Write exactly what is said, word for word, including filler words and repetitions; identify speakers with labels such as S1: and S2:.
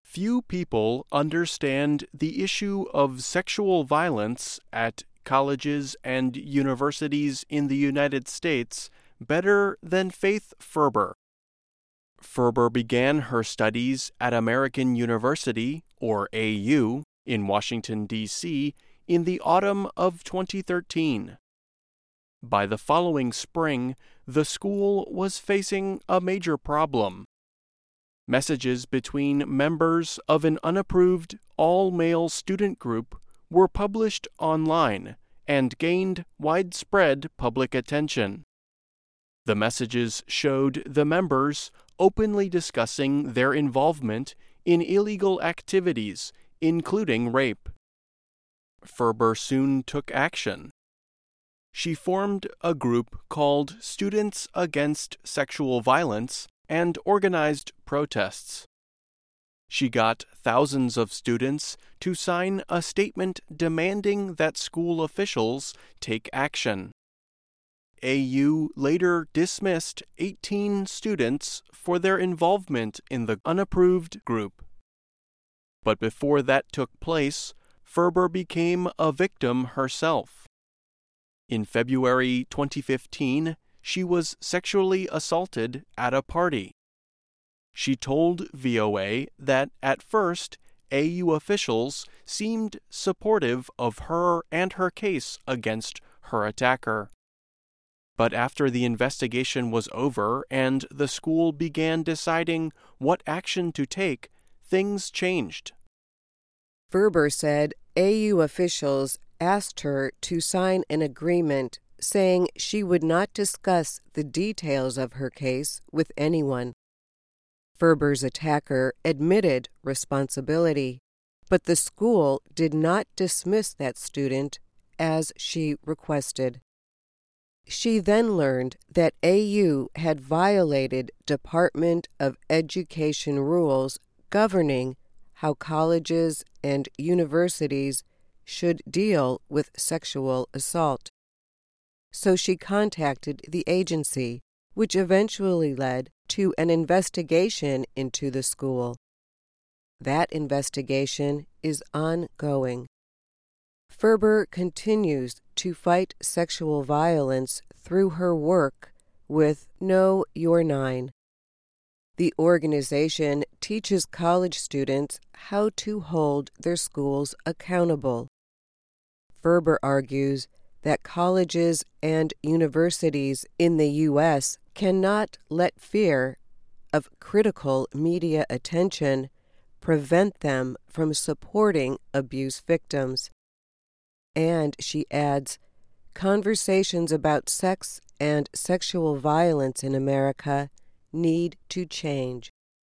S1: Few people understand the issue of sexual violence at colleges and universities in the United States better than Faith Ferber. Ferber began her studies at American University, or A U, in Washington, D C in the autumn of twenty thirteen. By the following spring, the school was facing a major problem. Messages between members of an unapproved all-male student group were published online and gained widespread public attention. The messages showed the members openly discussing their involvement in illegal activities, including rape. Ferber soon took action. She formed a group called Students Against Sexual Violence and organized protests. She got thousands of students to sign a statement demanding that school officials take action. A U later dismissed eighteen students for their involvement in the unapproved group. But before that took place, Ferber became a victim herself. In February twenty fifteen, she was sexually assaulted at a party. She told V O A that at first, A U officials seemed supportive of her and her case against her attacker. But after the investigation was over and the school began deciding what action to take, things changed.
S2: Ferber said A U officials asked her to sign an agreement saying she would not discuss the details of her case with anyone. Ferber's attacker admitted responsibility, but the school did not dismiss that student as she requested. She then learned that A U had violated Department of Education rules governing how colleges and universities should deal with sexual assault. So she contacted the agency, which eventually led to an investigation into the school. That investigation is ongoing. Ferber continues to fight sexual violence through her work with Know Your Nine. The organization teaches college students how to hold their schools accountable. Ferber argues that colleges and universities in the U S cannot let fear of critical media attention prevent them from supporting abuse victims. And she adds, conversations about sex and sexual violence in America need to change.